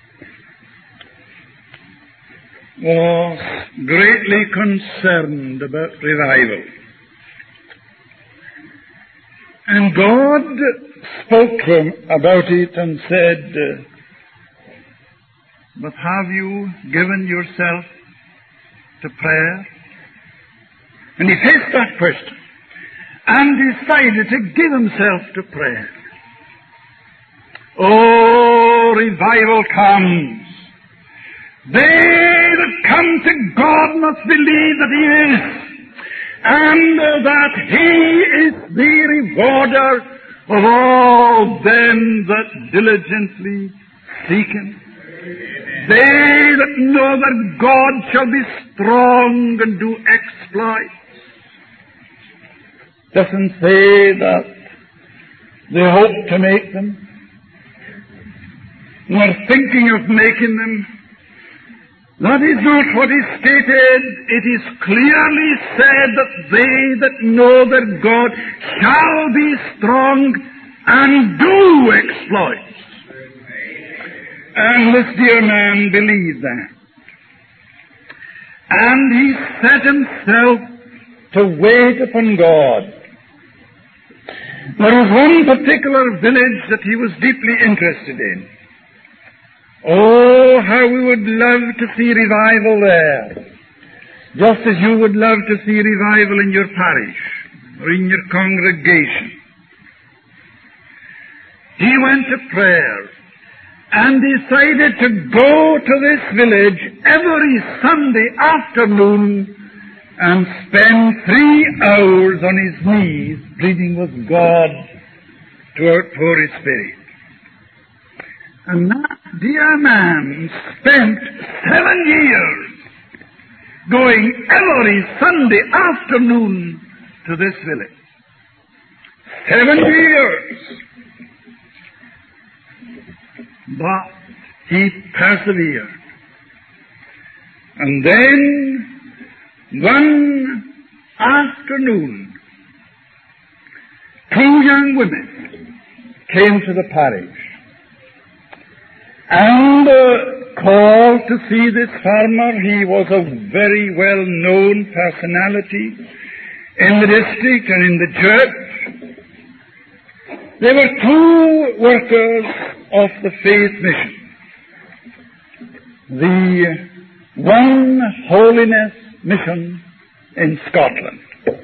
was greatly concerned about revival. And God spoke to him about it and said, but have you given yourself to prayer? And he faced that question and decided to give himself to prayer. Oh, revival comes. They that come to God must believe that He is, and that He is the rewarder of all them that diligently seek Him. They that know that God shall be strong and do exploits. Doesn't say that they hope to make them, nor thinking of making them. That is not what is stated. It is clearly said that they that know their God shall be strong and do exploits. And this dear man believed that. And he set himself to wait upon God. There was one particular village that he was deeply interested in. Oh, how we would love to see revival there, just as you would love to see revival in your parish or in your congregation. He went to prayer and decided to go to this village every Sunday afternoon and spend 3 hours on his knees pleading with God to outpour his Spirit. And that dear man spent 7 years going every Sunday afternoon to this village. 7 years. But he persevered. And then one afternoon, 2 young women came to the parish and called to see this farmer. He was a very well-known personality in the district and in the church. They were 2 workers of the Faith Mission. The One Holiness Mission in Scotland,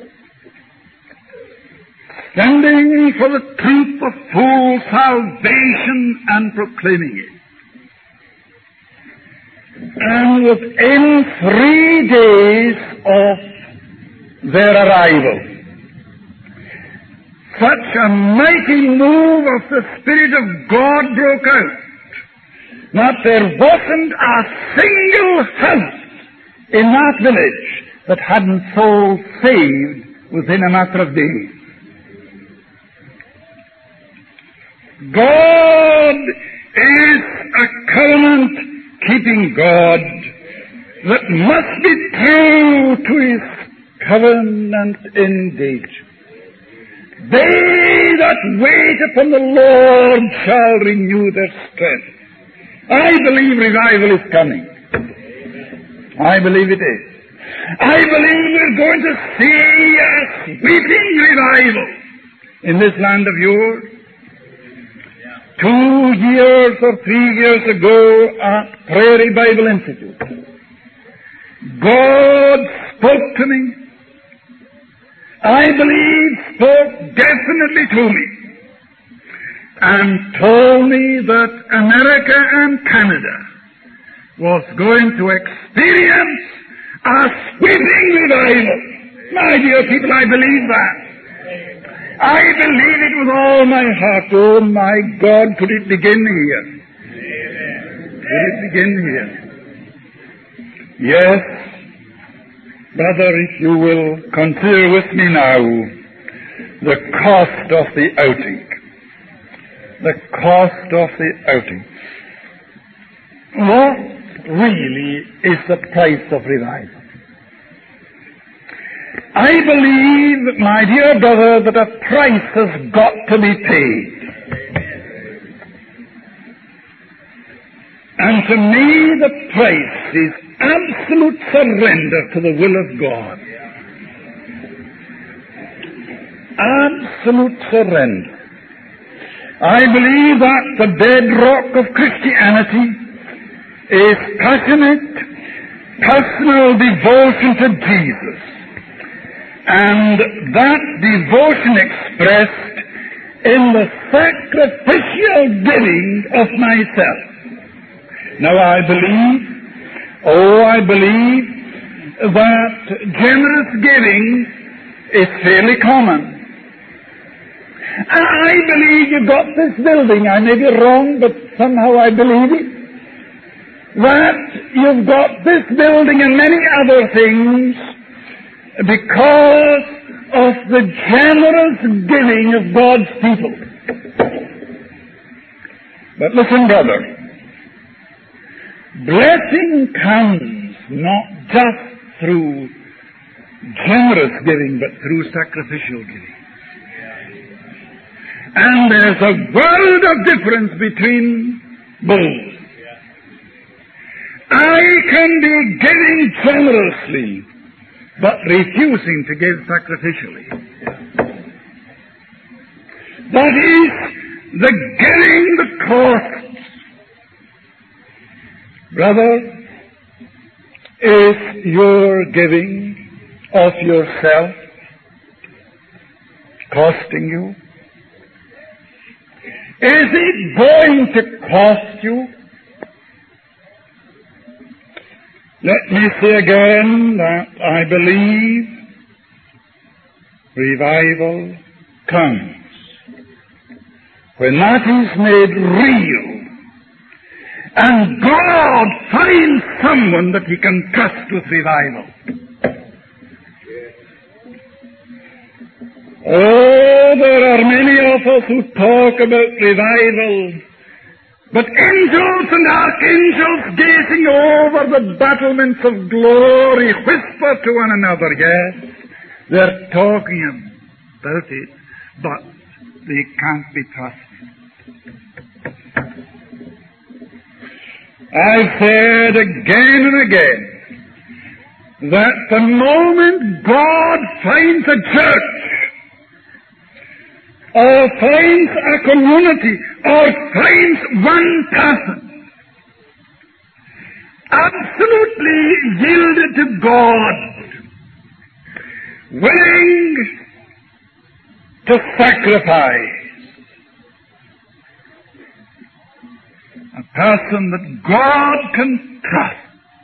standing for the truth of full salvation and proclaiming it. And within 3 days of their arrival, such a mighty move of the Spirit of God broke out that there wasn't a single house in that village that hadn't souls saved within a matter of days. God is a covenant-keeping God that must be true to his covenant engagement. They that wait upon the Lord shall renew their strength. I believe revival is coming. I believe it is. I believe we're going to see a sweeping revival in this land of yours. 2 years or 3 years ago at Prairie Bible Institute, God spoke to me. I believe spoke definitely to me and told me that America and Canada was going to experience a sweeping revival. My dear people, I believe that. I believe it with all my heart. Oh my God, could it begin here? Could it begin here? Yes, brother, if you will consider with me now the cost of the outing. The cost of the outing. What really is the price of revival? I believe, my dear brother, that a price has got to be paid. And to me the price is absolute surrender to the will of God. Absolute surrender. I believe that the bedrock of Christianity is passionate, personal devotion to Jesus. And that devotion expressed in the sacrificial giving of myself. Now I believe that generous giving is fairly common. I believe you got this building. I may be wrong, but somehow I believe it. That you've got this building and many other things because of the generous giving of God's people. But listen, brother, blessing comes not just through generous giving, but through sacrificial giving. And there's a world of difference between both. I can be giving generously, but refusing to give sacrificially. That is the giving the costs. Brother, is your giving of yourself costing you? Is it going to cost you? Let me say again that I believe revival comes when that is made real and God finds someone that He can trust with revival. Oh, there are many of us who talk about revival, but angels and archangels gazing over the battlements of glory whisper to one another, yes, they're talking about it, but they can't be trusted. I've said again and again that the moment God finds a church, or finds a community, or finds one person absolutely yielded to God, willing to sacrifice, a person that God can trust.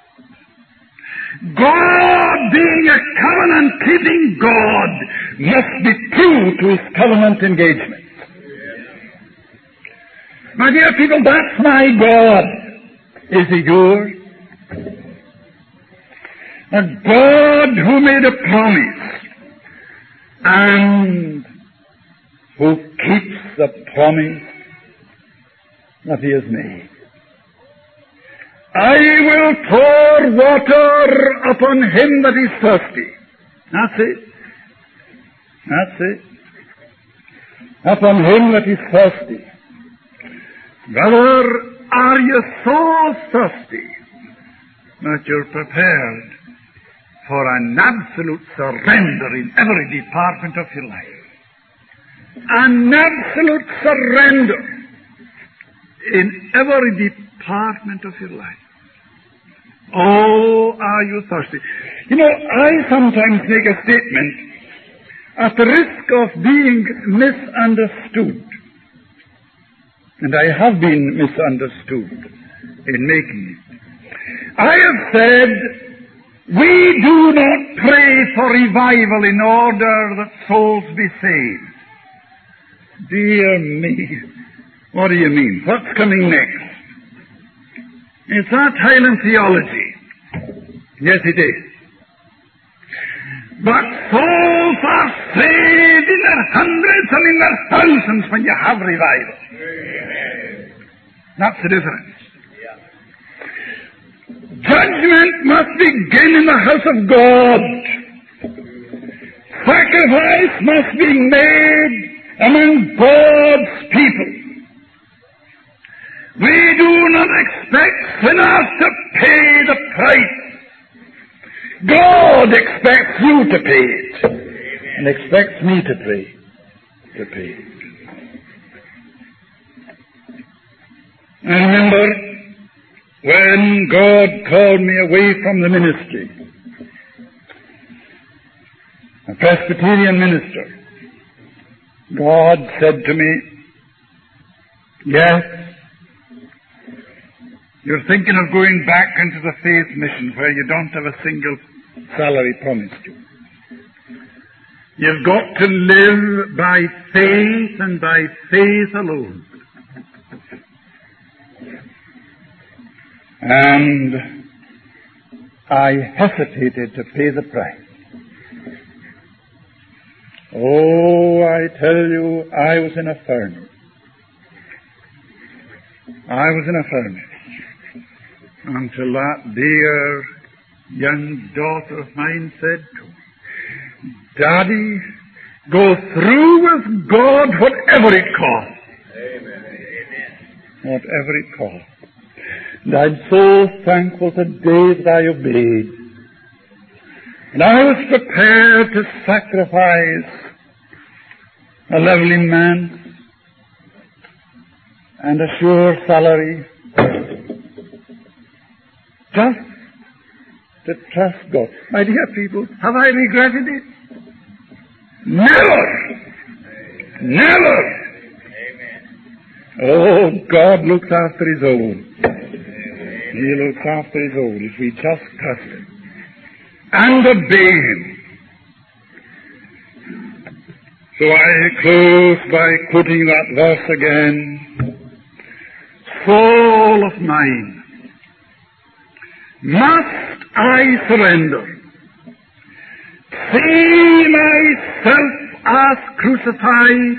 God, being a covenant-keeping God, must be true to His covenant engagement. My dear people, that's my God. Is He yours? A God who made a promise and who keeps the promise that He has made. I will pour water upon him that is thirsty. That's it. That's it. Upon him that is thirsty. Brother, are you so thirsty that you're prepared for an absolute surrender in every department of your life? An absolute surrender in every department of your life. Oh, are you thirsty? You know, I sometimes make a statement at the risk of being misunderstood. And I have been misunderstood in making it. I have said, we do not pray for revival in order that souls be saved. Dear me, what do you mean? What's coming next? It's not Highland theology. Yes, it is. But souls are saved in their hundreds and in their thousands when you have revival. That's the difference. Judgment must begin in the house of God. Sacrifice must be made among God's people. We do not expect sinners to pay the price. God expects you to pay it, and expects me to pay it. I remember when God called me away from the ministry, a Presbyterian minister, God said to me, yes, you're thinking of going back into the faith mission where you don't have a single salary promised you. You've got to live by faith and by faith alone. And I hesitated to pay the price. Oh, I tell you, I was in a furnace. Until that dear young daughter of mine said to me, Daddy, go through with God whatever it costs. Amen. Whatever it costs. And I'm so thankful today that I obeyed. And I was prepared to sacrifice a lovely man and a sure salary just to trust God. My dear people, have I regretted it? Never! Never! Oh, God looks after His own. He looks after His own if we just trust Him and obey Him. So I close by quoting that verse again. Soul of mine, must I surrender? See myself as crucified,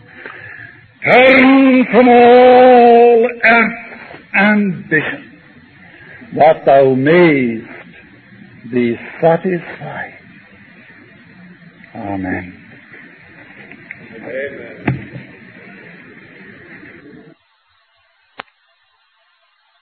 turn from all earth's ambition, that thou mayst be satisfied. Amen. Amen.